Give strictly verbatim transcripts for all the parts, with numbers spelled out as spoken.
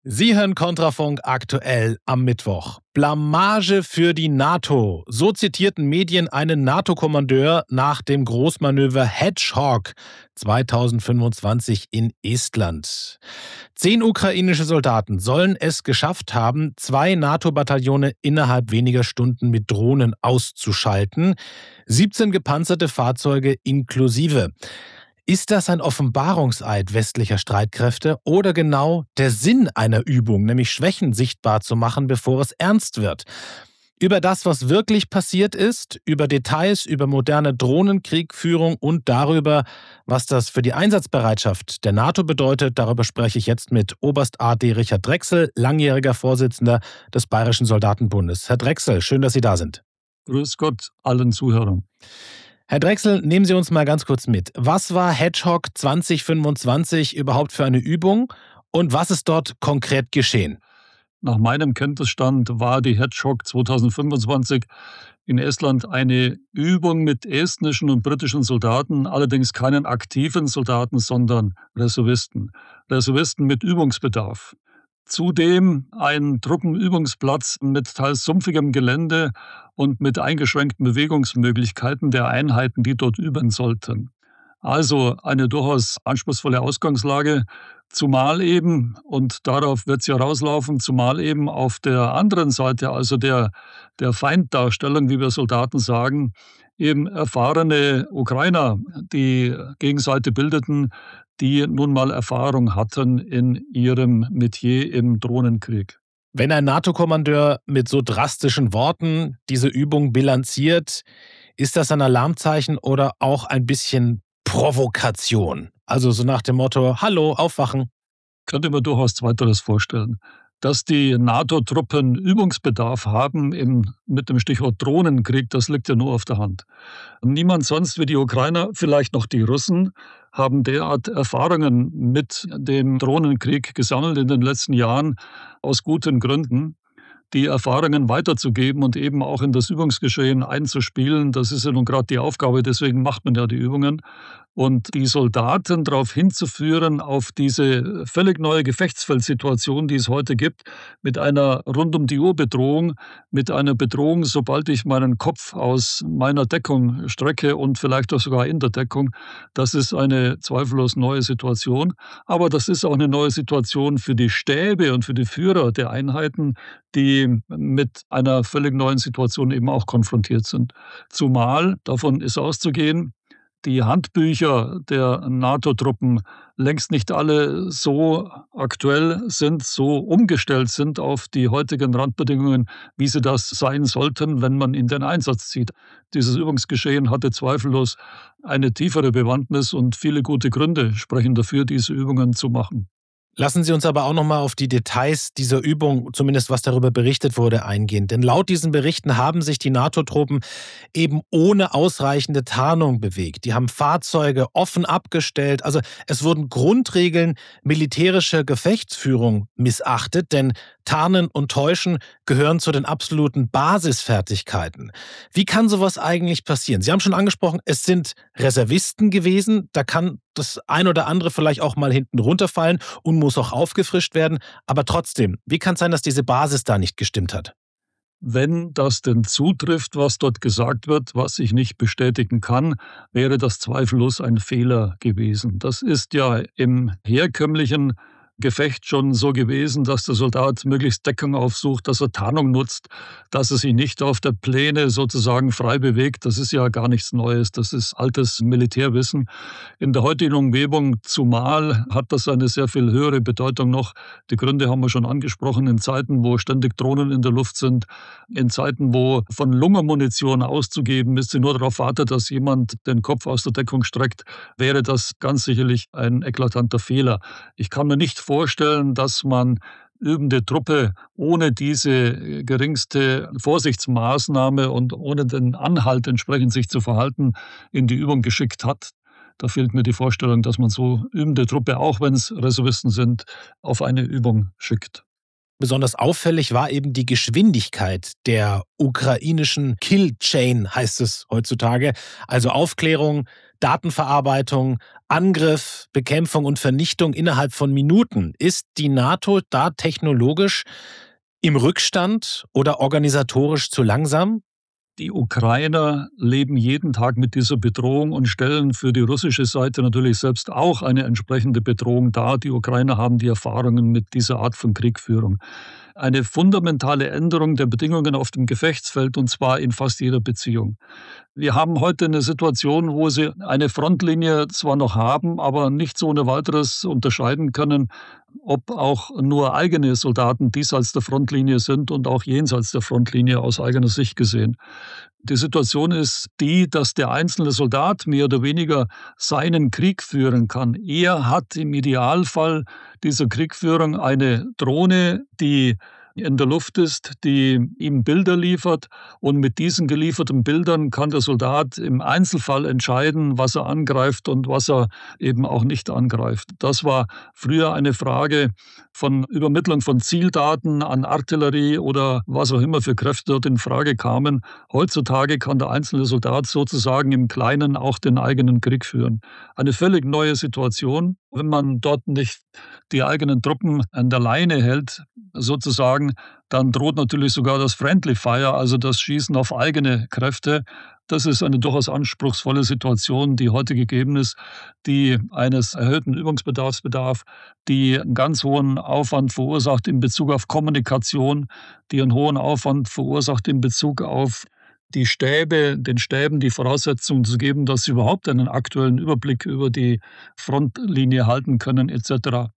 Sie hören Kontrafunk aktuell am Mittwoch. Blamage für die NATO. So zitierten Medien einen NATO-Kommandeur nach dem Großmanöver Hedgehog zweitausendfünfundzwanzig in Estland. Zehn ukrainische Soldaten sollen es geschafft haben, zwei NATO-Bataillone innerhalb weniger Stunden mit Drohnen auszuschalten. siebzehn gepanzerte Fahrzeuge inklusive. Ist das ein Offenbarungseid westlicher Streitkräfte oder genau der Sinn einer Übung, nämlich Schwächen sichtbar zu machen, bevor es ernst wird? Über das, was wirklich passiert ist, über Details, über moderne Drohnenkriegführung und darüber, was das für die Einsatzbereitschaft der NATO bedeutet, darüber spreche ich jetzt mit Oberst A D Richard Drechsel, langjähriger Vorsitzender des Bayerischen Soldatenbundes. Herr Drechsel, schön, dass Sie da sind. Grüß Gott allen Zuhörern. Herr Drechsel, nehmen Sie uns mal ganz kurz mit. Was war Hedgehog zweitausendfünfundzwanzig überhaupt für eine Übung und was ist dort konkret geschehen? Nach meinem Kenntnisstand war die Hedgehog zweitausendfünfundzwanzig in Estland eine Übung mit estnischen und britischen Soldaten, allerdings keinen aktiven Soldaten, sondern Reservisten. Reservisten mit Übungsbedarf. Zudem ein Truppenübungsplatz mit teils sumpfigem Gelände und mit eingeschränkten Bewegungsmöglichkeiten der Einheiten, die dort üben sollten. Also eine durchaus anspruchsvolle Ausgangslage, zumal eben, und darauf wird es ja rauslaufen, zumal eben auf der anderen Seite, also der, der Feinddarstellung, wie wir Soldaten sagen, eben erfahrene Ukrainer die Gegenseite bildeten, die nun mal Erfahrung hatten in ihrem Metier im Drohnenkrieg. Wenn ein NATO-Kommandeur mit so drastischen Worten diese Übung bilanziert, ist das ein Alarmzeichen oder auch ein bisschen Provokation? Also so nach dem Motto, hallo, aufwachen. Könnte mir durchaus Zweiteres vorstellen. Dass die NATO-Truppen Übungsbedarf haben im, mit dem Stichwort Drohnenkrieg, das liegt ja nur auf der Hand. Niemand sonst wie die Ukrainer, vielleicht noch die Russen, haben derart Erfahrungen mit dem Drohnenkrieg gesammelt in den letzten Jahren aus guten Gründen. Die Erfahrungen weiterzugeben und eben auch in das Übungsgeschehen einzuspielen, das ist ja nun gerade die Aufgabe, deswegen macht man ja die Übungen. Und die Soldaten darauf hinzuführen, auf diese völlig neue Gefechtsfeldsituation, die es heute gibt, mit einer Rund-um-die-Uhr-Bedrohung, mit einer Bedrohung, sobald ich meinen Kopf aus meiner Deckung strecke und vielleicht auch sogar in der Deckung, das ist eine zweifellos neue Situation. Aber das ist auch eine neue Situation für die Stäbe und für die Führer der Einheiten, die mit einer völlig neuen Situation eben auch konfrontiert sind. Zumal, davon ist auszugehen, die Handbücher der NATO-Truppen längst nicht alle so aktuell sind, so umgestellt sind auf die heutigen Randbedingungen, wie sie das sein sollten, wenn man in den Einsatz zieht. Dieses Übungsgeschehen hatte zweifellos eine tiefere Bewandtnis und viele gute Gründe sprechen dafür, diese Übungen zu machen. Lassen Sie uns aber auch noch mal auf die Details dieser Übung, zumindest was darüber berichtet wurde, eingehen. Denn laut diesen Berichten haben sich die NATO-Truppen eben ohne ausreichende Tarnung bewegt. Die haben Fahrzeuge offen abgestellt. Also es wurden Grundregeln militärischer Gefechtsführung missachtet, denn Tarnen und Täuschen gehören zu den absoluten Basisfertigkeiten. Wie kann sowas eigentlich passieren? Sie haben schon angesprochen, es sind Reservisten gewesen. Da kann das ein oder andere vielleicht auch mal hinten runterfallen und muss auch aufgefrischt werden. Aber trotzdem, wie kann es sein, dass diese Basis da nicht gestimmt hat? Wenn das denn zutrifft, was dort gesagt wird, was ich nicht bestätigen kann, wäre das zweifellos ein Fehler gewesen. Das ist ja im herkömmlichen Gefecht schon so gewesen, dass der Soldat möglichst Deckung aufsucht, dass er Tarnung nutzt, dass er sich nicht auf der Pläne sozusagen frei bewegt. Das ist ja gar nichts Neues, das ist altes Militärwissen. In der heutigen Umgebung zumal hat das eine sehr viel höhere Bedeutung noch. Die Gründe haben wir schon angesprochen, in Zeiten, wo ständig Drohnen in der Luft sind, in Zeiten, wo von Lungenmunition auszugeben ist, sie nur darauf wartet, dass jemand den Kopf aus der Deckung streckt, wäre das ganz sicherlich ein eklatanter Fehler. Ich kann mir nicht vorstellen, dass man übende Truppe ohne diese geringste Vorsichtsmaßnahme und ohne den Anhalt, entsprechend sich zu verhalten, in die Übung geschickt hat. Da fehlt mir die Vorstellung, dass man so übende Truppe, auch wenn es Reservisten sind, auf eine Übung schickt. Besonders auffällig war eben die Geschwindigkeit der ukrainischen Kill-Chain, heißt es heutzutage. Also Aufklärung, Datenverarbeitung, Angriff, Bekämpfung und Vernichtung innerhalb von Minuten. Ist die NATO da technologisch im Rückstand oder organisatorisch zu langsam? Die Ukrainer leben jeden Tag mit dieser Bedrohung und stellen für die russische Seite natürlich selbst auch eine entsprechende Bedrohung dar. Die Ukrainer haben die Erfahrungen mit dieser Art von Kriegführung. Eine fundamentale Änderung der Bedingungen auf dem Gefechtsfeld, und zwar in fast jeder Beziehung. Wir haben heute eine Situation, wo sie eine Frontlinie zwar noch haben, aber nicht so ohne weiteres unterscheiden können, ob auch nur eigene Soldaten diesseits der Frontlinie sind und auch jenseits der Frontlinie aus eigener Sicht gesehen. Die Situation ist die, dass der einzelne Soldat mehr oder weniger seinen Krieg führen kann. Er hat im Idealfall dieser Kriegführung eine Drohne, die in der Luft ist, die ihm Bilder liefert, und mit diesen gelieferten Bildern kann der Soldat im Einzelfall entscheiden, was er angreift und was er eben auch nicht angreift. Das war früher eine Frage von Übermittlung von Zieldaten an Artillerie oder was auch immer für Kräfte dort in Frage kamen. Heutzutage kann der einzelne Soldat sozusagen im Kleinen auch den eigenen Krieg führen. Eine völlig neue Situation. Wenn man dort nicht die eigenen Truppen an der Leine hält, sozusagen, dann droht natürlich sogar das Friendly Fire, also das Schießen auf eigene Kräfte. Das ist eine durchaus anspruchsvolle Situation, die heute gegeben ist, die eines erhöhten Übungsbedarfs bedarf, die einen ganz hohen Aufwand verursacht in Bezug auf Kommunikation, die einen hohen Aufwand verursacht in Bezug auf die Stäbe, den Stäben die Voraussetzungen zu geben, dass sie überhaupt einen aktuellen Überblick über die Frontlinie halten können et cetera.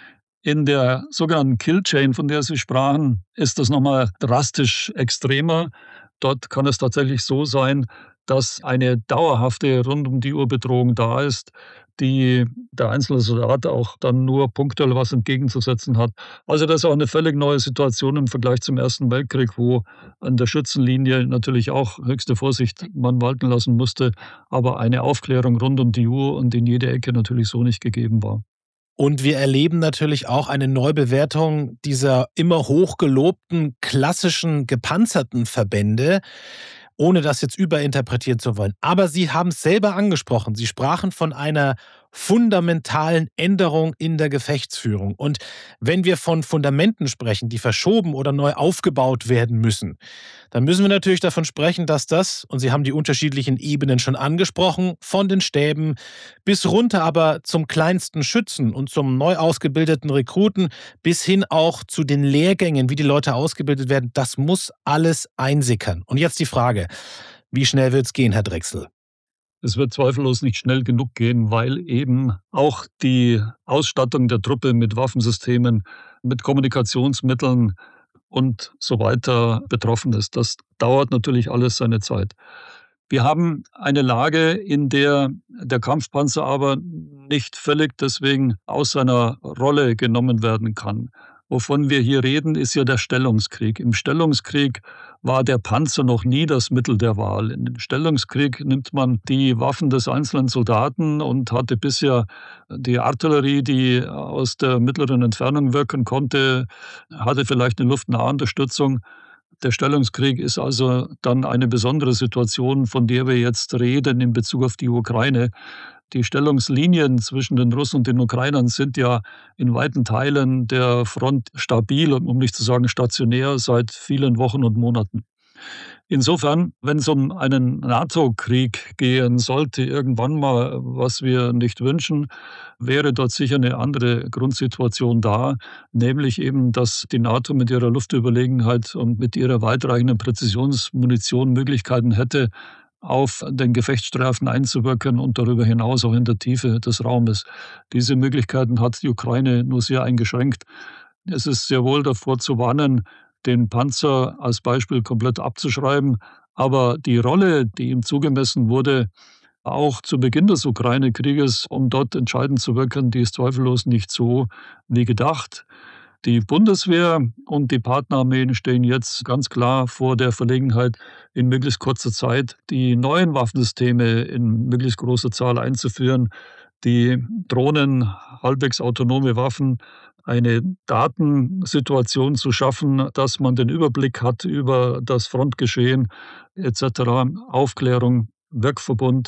In der sogenannten Kill-Chain, von der Sie sprachen, ist das nochmal drastisch extremer. Dort kann es tatsächlich so sein, dass eine dauerhafte Rund-um-die-Uhr-Bedrohung da ist, die der einzelne Soldat auch dann nur punktuell was entgegenzusetzen hat. Also das ist auch eine völlig neue Situation im Vergleich zum Ersten Weltkrieg, wo an der Schützenlinie natürlich auch höchste Vorsicht man walten lassen musste, aber eine Aufklärung rund um die Uhr und in jede Ecke natürlich so nicht gegeben war. Und wir erleben natürlich auch eine Neubewertung dieser immer hochgelobten klassischen gepanzerten Verbände, ohne das jetzt überinterpretieren zu wollen. Aber Sie haben es selber angesprochen. Sie sprachen von einer fundamentalen Änderung in der Gefechtsführung. Und wenn wir von Fundamenten sprechen, die verschoben oder neu aufgebaut werden müssen, dann müssen wir natürlich davon sprechen, dass das, und Sie haben die unterschiedlichen Ebenen schon angesprochen, von den Stäben bis runter aber zum kleinsten Schützen und zum neu ausgebildeten Rekruten bis hin auch zu den Lehrgängen, wie die Leute ausgebildet werden, das muss alles einsickern. Und jetzt die Frage, wie schnell wird es gehen, Herr Drechsel? Es wird zweifellos nicht schnell genug gehen, weil eben auch die Ausstattung der Truppe mit Waffensystemen, mit Kommunikationsmitteln und so weiter betroffen ist. Das dauert natürlich alles seine Zeit. Wir haben eine Lage, in der der Kampfpanzer aber nicht völlig deswegen aus seiner Rolle genommen werden kann. Wovon wir hier reden, ist ja der Stellungskrieg. Im Stellungskrieg war der Panzer noch nie das Mittel der Wahl. Im Stellungskrieg nimmt man die Waffen des einzelnen Soldaten und hatte bisher die Artillerie, die aus der mittleren Entfernung wirken konnte, hatte vielleicht eine luftnahe Unterstützung. Der Stellungskrieg ist also dann eine besondere Situation, von der wir jetzt reden in Bezug auf die Ukraine. Die Stellungslinien zwischen den Russen und den Ukrainern sind ja in weiten Teilen der Front stabil, um nicht zu sagen stationär, seit vielen Wochen und Monaten. Insofern, wenn es um einen NATO-Krieg gehen sollte, irgendwann mal, was wir nicht wünschen, wäre dort sicher eine andere Grundsituation da, nämlich eben, dass die NATO mit ihrer Luftüberlegenheit und mit ihrer weitreichenden Präzisionsmunition Möglichkeiten hätte, auf den Gefechtsstreifen einzuwirken und darüber hinaus auch in der Tiefe des Raumes. Diese Möglichkeiten hat die Ukraine nur sehr eingeschränkt. Es ist sehr wohl davor zu warnen, den Panzer als Beispiel komplett abzuschreiben, aber die Rolle, die ihm zugemessen wurde, auch zu Beginn des Ukraine-Krieges, um dort entscheidend zu wirken, die ist zweifellos nicht so wie gedacht. Die Bundeswehr und die Partnerarmeen stehen jetzt ganz klar vor der Verlegenheit, in möglichst kurzer Zeit die neuen Waffensysteme in möglichst großer Zahl einzuführen, die Drohnen, halbwegs autonome Waffen, eine Datensituation zu schaffen, dass man den Überblick hat über das Frontgeschehen et cetera, Aufklärung, Wirkverbund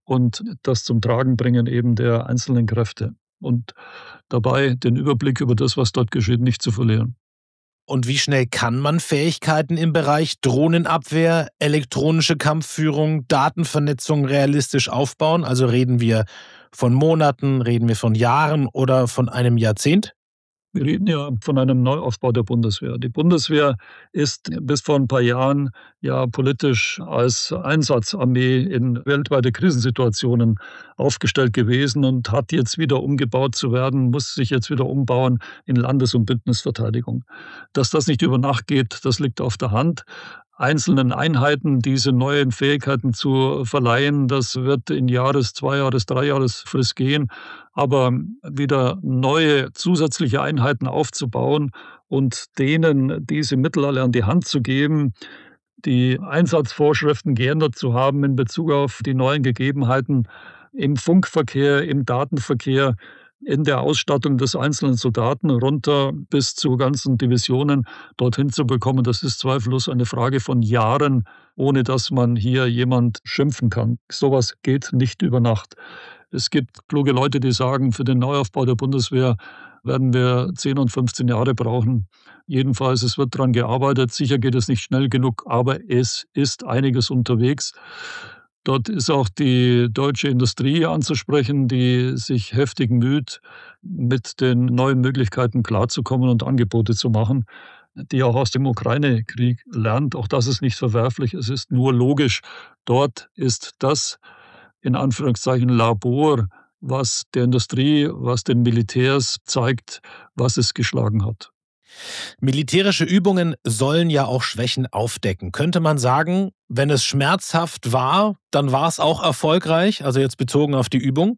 und das zum Tragen bringen eben der einzelnen Kräfte und dabei den Überblick über das, was dort geschieht, nicht zu verlieren. Und wie schnell kann man Fähigkeiten im Bereich Drohnenabwehr, elektronische Kampfführung, Datenvernetzung realistisch aufbauen? Also reden wir von Monaten, reden wir von Jahren oder von einem Jahrzehnt? Wir reden ja von einem Neuaufbau der Bundeswehr. Die Bundeswehr ist bis vor ein paar Jahren ja politisch als Einsatzarmee in weltweite Krisensituationen aufgestellt gewesen und hat jetzt wieder umgebaut zu werden, muss sich jetzt wieder umbauen in Landes- und Bündnisverteidigung. Dass das nicht über Nacht geht, das liegt auf der Hand. Einzelnen Einheiten diese neuen Fähigkeiten zu verleihen, das wird in Jahres-, Zweijahres-, Dreijahresfrist gehen. Aber wieder neue zusätzliche Einheiten aufzubauen und denen diese Mittel alle an die Hand zu geben, die Einsatzvorschriften geändert zu haben in Bezug auf die neuen Gegebenheiten im Funkverkehr, im Datenverkehr, in der Ausstattung des einzelnen Soldaten runter bis zu ganzen Divisionen dorthin zu bekommen, das ist zweifellos eine Frage von Jahren, ohne dass man hier jemand schimpfen kann. Sowas geht nicht über Nacht. Es gibt kluge Leute, die sagen, für den Neuaufbau der Bundeswehr werden wir zehn und fünfzehn Jahre brauchen. Jedenfalls, es wird daran gearbeitet. Sicher geht es nicht schnell genug, aber es ist einiges unterwegs. Dort ist auch die deutsche Industrie anzusprechen, die sich heftig müht, mit den neuen Möglichkeiten klarzukommen und Angebote zu machen, die auch aus dem Ukraine-Krieg lernt. Auch das ist nicht verwerflich, es ist nur logisch. Dort ist das in Anführungszeichen Labor, was der Industrie, was den Militärs zeigt, was es geschlagen hat. Militärische Übungen sollen ja auch Schwächen aufdecken. Könnte man sagen, wenn es schmerzhaft war, dann war es auch erfolgreich, also jetzt bezogen auf die Übung?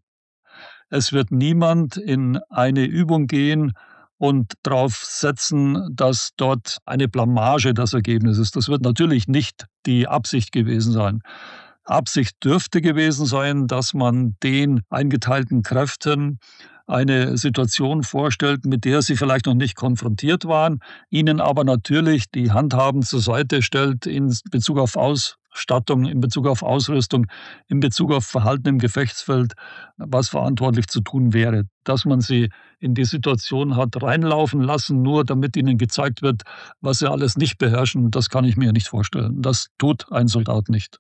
Es wird niemand in eine Übung gehen und darauf setzen, dass dort eine Blamage das Ergebnis ist. Das wird natürlich nicht die Absicht gewesen sein. Absicht dürfte gewesen sein, dass man den eingeteilten Kräften eine Situation vorstellt, mit der sie vielleicht noch nicht konfrontiert waren, ihnen aber natürlich die Handhaben zur Seite stellt in Bezug auf Ausstattung, in Bezug auf Ausrüstung, in Bezug auf Verhalten im Gefechtsfeld, was verantwortlich zu tun wäre. Dass man sie in die Situation hat reinlaufen lassen, nur damit ihnen gezeigt wird, was sie alles nicht beherrschen, das kann ich mir nicht vorstellen. Das tut ein Soldat nicht.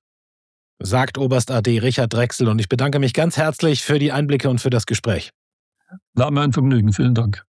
Sagt Oberst A D Richard Drechsel, und ich bedanke mich ganz herzlich für die Einblicke und für das Gespräch. War mir ein Vergnügen. Vielen Dank.